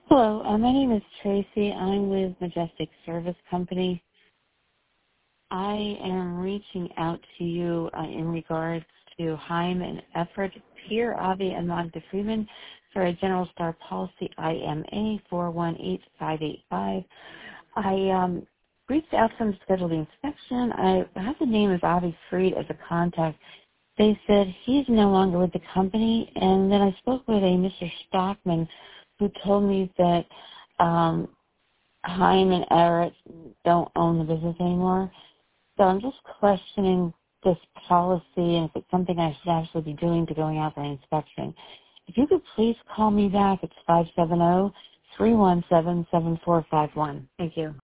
Hello, my name is Tracy. I'm with Majestic Service Company. I am reaching out to you in regards to Heim and Effort, Pierre, Avi, and Magda Freeman for a General Star Policy IMA 418585. I reached out to them to schedule the inspection. I have the name of Avi Freed as a contact. They said he's no longer with the company, and then I spoke with a Mr. Stockman who told me that Heim and Everett don't own the business anymore. So I'm just questioning this policy and if it's something I should actually be doing to going out for an inspection. If you could please call me back, it's 570-317-7451. Thank you.